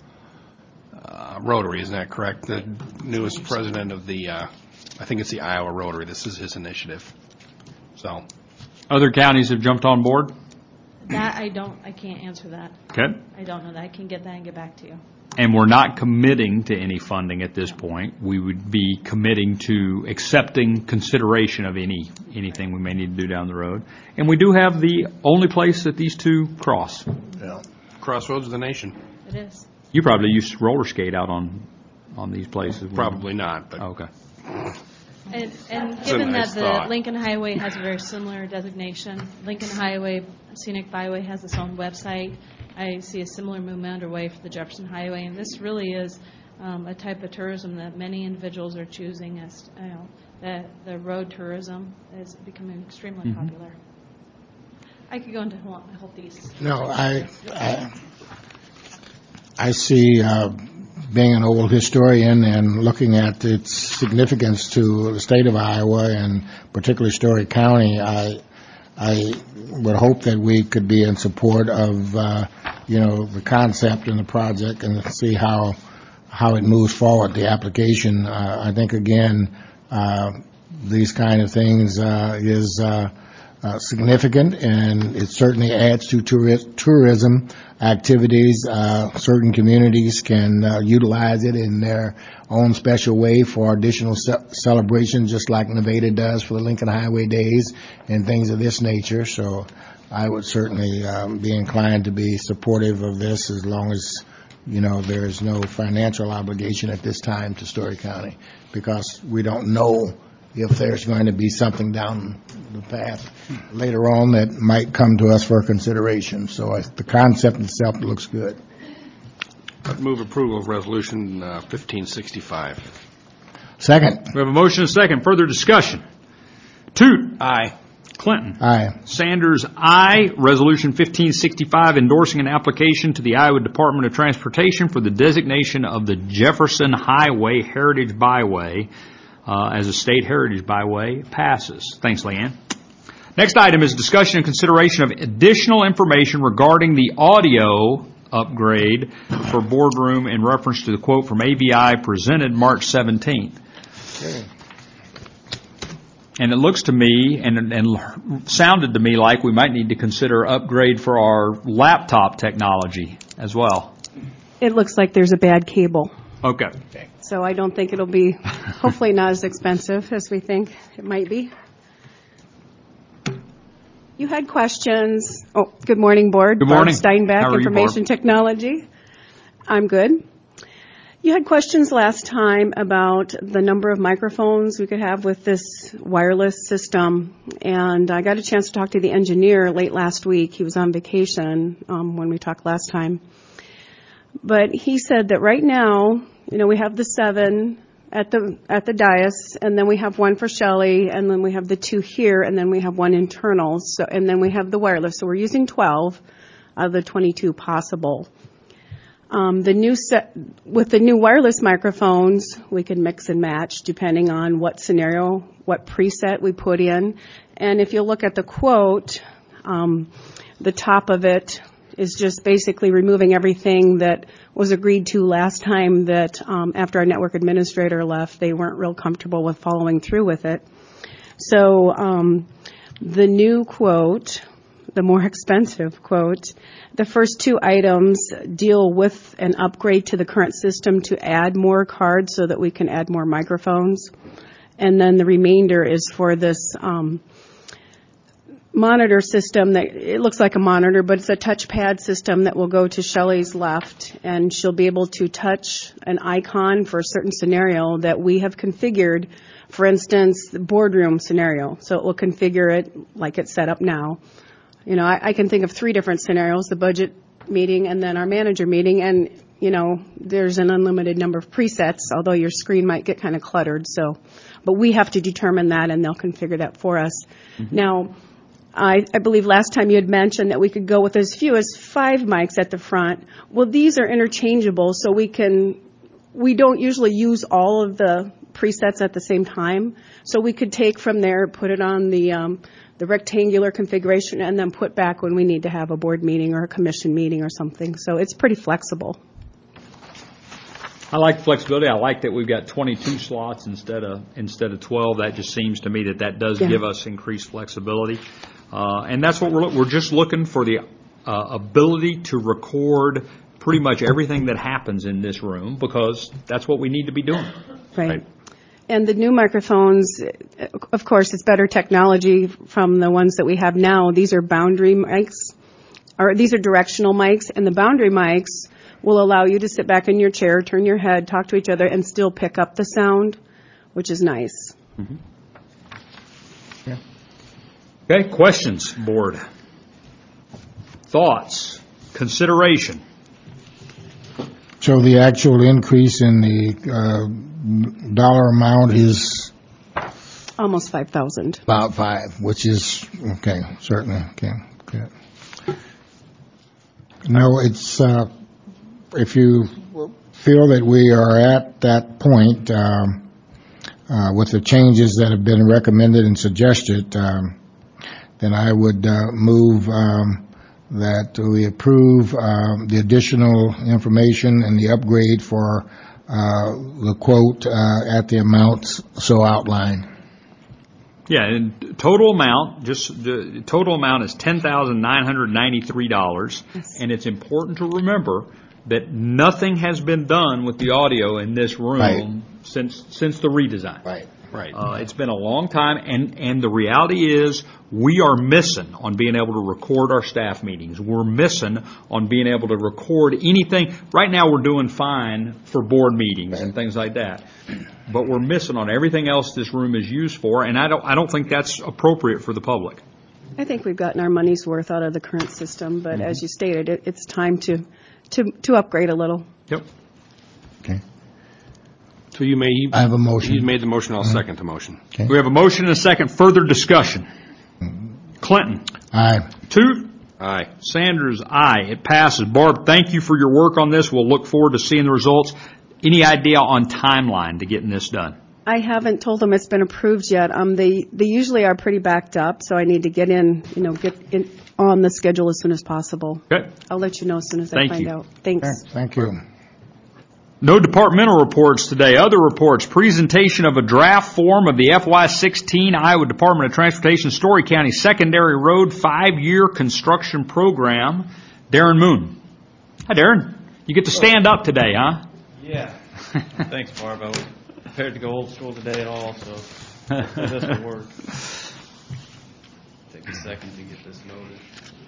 uh, Rotary, isn't that correct? The newest president of the, uh, I think it's the Iowa Rotary. This is his initiative. So, Other counties have jumped on board? That I don't, I can't answer that. Okay. I don't know that. I can get that and get back to you. And we're not committing to any funding at this point. We would be committing to accepting consideration of any anything we may need to do down the road. And we do have the only place that these two cross. yeah. Crossroads of the nation. It is. You probably used to roller skate out on on these places. Probably not, but Okay. And, and a given nice that the thought. Lincoln Highway has a very similar designation, Lincoln Highway Scenic Byway has its own website. I see a similar movement underway for the Jefferson Highway, and this really is um, a type of tourism that many individuals are choosing. As you know, that the road tourism is becoming extremely Mm-hmm. popular. I could go into whole, whole these. No, I, I, I see, uh, being an old historian and looking at its significance to the state of Iowa and particularly Story County, I I would hope that we could be in support of, uh, you know, the concept and the project and see how how it moves forward, the application. Uh, I think, again, uh, these kind of things uh, is uh, uh, significant, and it certainly adds to touri- tourism activities. Uh, certain communities can uh, utilize it in their own special way for additional ce- celebrations, just like Nevada does for the Lincoln Highway Days and things of this nature. So I would certainly um, be inclined to be supportive of this, as long as, you know, there is no financial obligation at this time to Story County, because we don't know if there's going to be something down the path later on that might come to us for consideration. So I, the concept itself looks good. I'd move approval of Resolution uh, fifteen sixty-five. Second. We have a motion and a second. Further discussion. Toot. Aye. Clinton. Aye. Sanders, aye. Resolution fifteen sixty-five, endorsing an application to the Iowa Department of Transportation for the designation of the Jefferson Highway Heritage Byway uh, as a state heritage byway, passes. Thanks, Leanne. Next item is discussion and consideration of additional information regarding the audio upgrade for boardroom in reference to the quote from A V I presented March seventeenth. Okay. And it looks to me and, and sounded to me like we might need to consider upgrade for our laptop technology as well. It looks like there's a bad cable. Okay. So I don't think it'll be, hopefully not as expensive as we think it might be. You had questions. Oh, good morning, Board. Good morning. Barb Steinbeck, How are you, Information Barb? Technology. I'm good. You had questions last time about the number of microphones we could have with this wireless system, and I got a chance to talk to the engineer late last week. He was on vacation um, when we talked last time. But he said that right now, you know, we have the seven at the at the dais, and then we have one for Shelley, and then we have the two here, and then we have one internal, so and then we have the wireless. So we're using twelve out of the twenty-two possible. Um, the new set, with the new wireless microphones, we can mix and match depending on what scenario, what preset we put in. And if you look at the quote, um, the top of it is just basically removing everything that was agreed to last time that um, after our network administrator left, they weren't real comfortable with following through with it. So um, the new quote, the more expensive quote, the first two items deal with an upgrade to the current system to add more cards so that we can add more microphones. And then the remainder is for this um, monitor system that it looks like a monitor, but it's a touchpad system that will go to Shelley's left, and she'll be able to touch an icon for a certain scenario that we have configured. For instance, the boardroom scenario. So it will configure it like it's set up now. You know, I, I can think of three different scenarios, the budget meeting and then our manager meeting, and, you know, there's an unlimited number of presets, although your screen might get kind of cluttered. So, but we have to determine that, and they'll configure that for us. Mm-hmm. Now, I, I believe last time you had mentioned that we could go with as few as five mics at the front. Well, these are interchangeable, so we can, we don't usually use all of the presets at the same time. So we could take from there, put it on the um, the rectangular configuration, and then put back when we need to have a board meeting or a commission meeting or something. So it's pretty flexible. I like flexibility. I like that we've got twenty-two slots instead of instead of twelve. That just seems to me that that does Yeah. give us increased flexibility, uh, and that's what we're look- we're just looking for the uh, ability to record pretty much everything that happens in this room, because that's what we need to be doing. Right. Right. And the new microphones, of course, it's better technology from the ones that we have now. These are boundary mics, or these are directional mics, and the boundary mics will allow you to sit back in your chair, turn your head, talk to each other, and still pick up the sound, which is nice. Mm-hmm. Yeah. Okay, questions, board? Thoughts? Consideration? So the actual increase in the uh, dollar amount is Almost five thousand. about five, which is, okay, certainly, okay, okay. No, it's, uh, if you feel that we are at that point um, uh, with the changes that have been recommended and suggested, um, then I would uh, move um, that we approve um, the additional information and the upgrade for uh, the quote uh, at the amounts so outlined. Yeah, and total amount, just the total amount is ten thousand nine hundred ninety-three dollars. And it's important to remember that nothing has been done with the audio in this room Right. since since the redesign. Right. Right. Uh, it's been a long time, and, and the reality is we are missing on being able to record our staff meetings. We're missing on being able to record anything. Right now we're doing fine for board meetings and things like that, but we're missing on everything else this room is used for, and I don't, I don't think that's appropriate for the public. I think we've gotten our money's worth out of the current system, but as you stated, it, it's time to, to, to upgrade a little. Yep. Okay. So you may. I have a motion. You made the motion. I'll second the motion. Okay. We have a motion and a second. Further discussion. Clinton. Aye. Two. Aye. Sanders, aye. It passes. Barb, thank you for your work on this. We'll look forward to seeing the results. Any idea on timeline to getting this done? I haven't told them it's been approved yet. Um, they, they usually are pretty backed up, so I need to get in, you know, get in on the schedule as soon as possible. Okay. I'll let you know as soon as I Thank find you. out. Thanks. Thank you. No departmental reports today. Other reports, presentation of a draft form of the F Y sixteen Iowa Department of Transportation Story County Secondary Road five-year construction program. Darren Moon. Hi, Darren. You get to stand up today, huh? Yeah. Thanks, Barb. I was prepared to go old school today at all, so hopefully this will work. Take a second to get this loaded.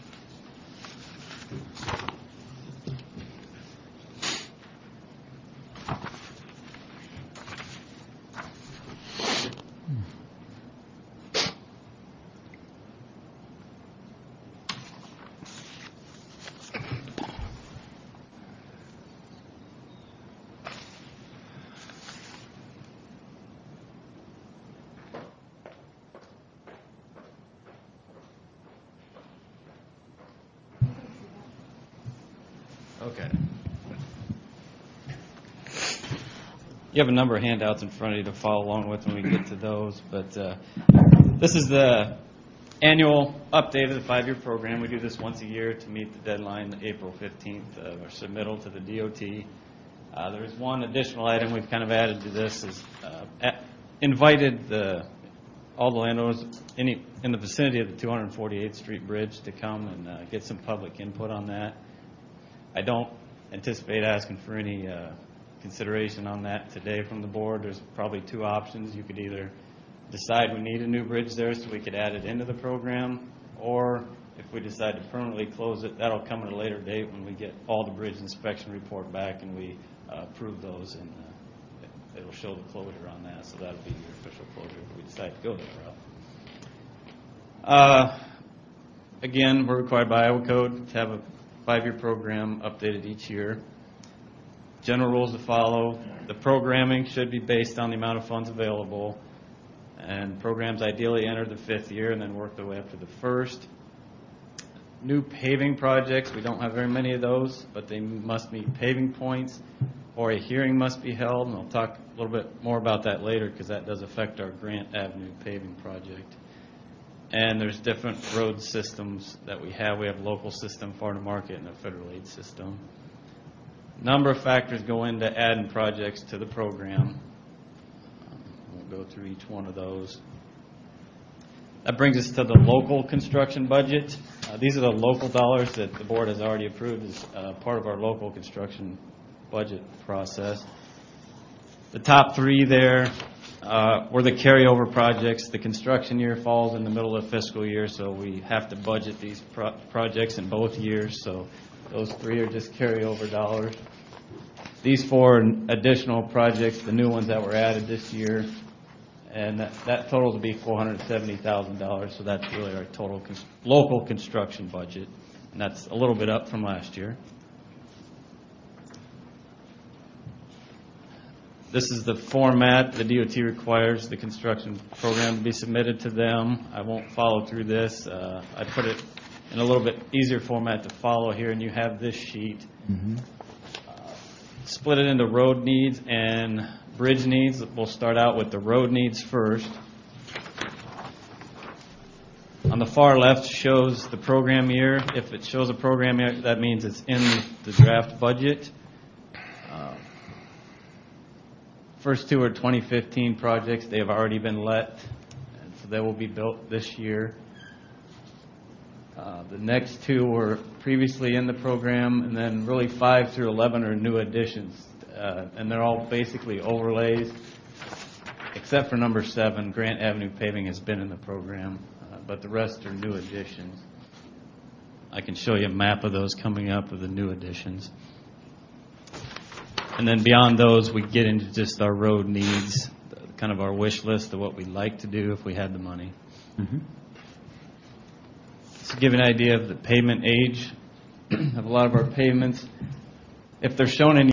Okay. You have a number of handouts in front of you to follow along with when we get to those, but uh, this is the annual update of the five-year program. We do this once a year to meet the deadline, April fifteenth, of our submittal to the D O T. Uh, there's one additional item we've kind of added to this, is uh, at, invited the, all the landowners any, in the vicinity of the two hundred forty-eighth Street Bridge to come and uh, get some public input on that. I don't anticipate asking for any uh, consideration on that today from the board. There's probably two options. You could either decide we need a new bridge there so we could add it into the program, or if we decide to permanently close it, that'll come at a later date when we get all the bridge inspection report back and we uh, approve those, and uh, it'll show the closure on that, so that'll be your official closure if we decide to go that route. Uh, again, we're required by Iowa Code to have a five-year program updated each year. General rules to follow. The programming should be based on the amount of funds available, and programs ideally enter the fifth year and then work their way up to the first. New paving projects, we don't have very many of those, but they must meet paving points, or a hearing must be held, and I'll talk a little bit more about that later because that does affect our Grant Avenue paving project. And there's different road systems that we have. We have a local system, farm to market, and a federal aid system. Number of factors go into adding projects to the program. We'll go through each one of those. That brings us to the local construction budget. Uh, these are the local dollars that the board has already approved as uh, part of our local construction budget process. The top three there uh, were the carryover projects. The construction year falls in the middle of the fiscal year, so we have to budget these pro- projects in both years. So those three are just carryover dollars. These four additional projects, the new ones that were added this year, and that, that total will be four hundred seventy thousand dollars. So that's really our total cons- local construction budget, and that's a little bit up from last year. This is the format the D O T requires the construction program to be submitted to them. I won't follow through this. Uh, I put it in a little bit easier format to follow here, and you have this sheet. Mm-hmm. uh, split it into road needs and bridge needs. We'll start out with the road needs first. On the far left shows the program year. If it shows a program year, that means it's in the draft budget. Uh, First two are twenty fifteen projects. They have already been let, and so they will be built this year. Uh, the next two were previously in the program, and then really five through eleven are new additions, uh, and they're all basically overlays, except for number seven. Grant Avenue paving has been in the program, uh, but the rest are new additions. I can show you a map of those coming up of the new additions. And then beyond those, we get into just our road needs, kind of our wish list of what we'd like to do if we had the money. Mm-hmm. To give you an idea of the pavement age of a lot of our pavements, if they're shown in